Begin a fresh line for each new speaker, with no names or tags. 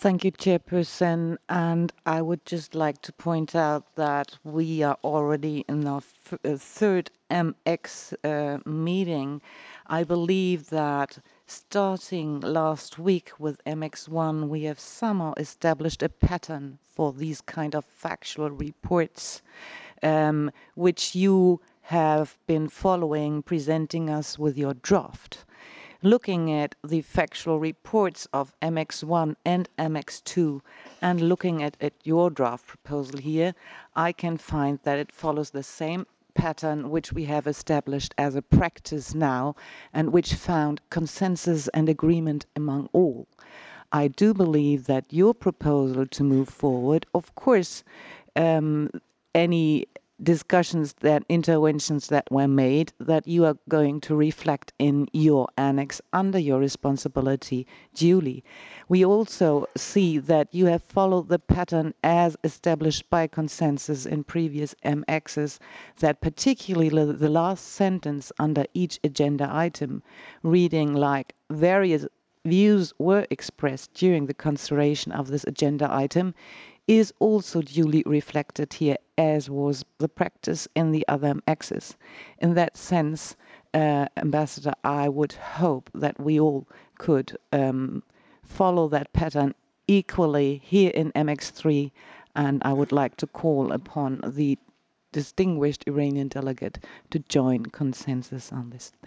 Thank you, Chairperson. And I would just like to point out that we are already in our third MX meeting. I believe that starting last week with MX1, we have somehow established a pattern for these kind of factual reports, which you have been following, presenting us with your draft. Looking at the factual reports of MX1 and MX2 and looking at your draft proposal here, I can find that it follows the same pattern which we have established as a practice now and which found consensus and agreement among all. I do believe that your proposal to move forward, of course, any discussions that interventions that were made that you are going to reflect in your annex under your responsibility duly. We also see that you have followed the pattern as established by consensus in previous MXs, that particularly the last sentence under each agenda item reading like various views were expressed during the consideration of this agenda item is also duly reflected here, as was the practice in the other axes. In that sense, Ambassador, I would hope that we all could follow that pattern equally here in MX3, and I would like to call upon the distinguished Iranian delegate to join consensus on this.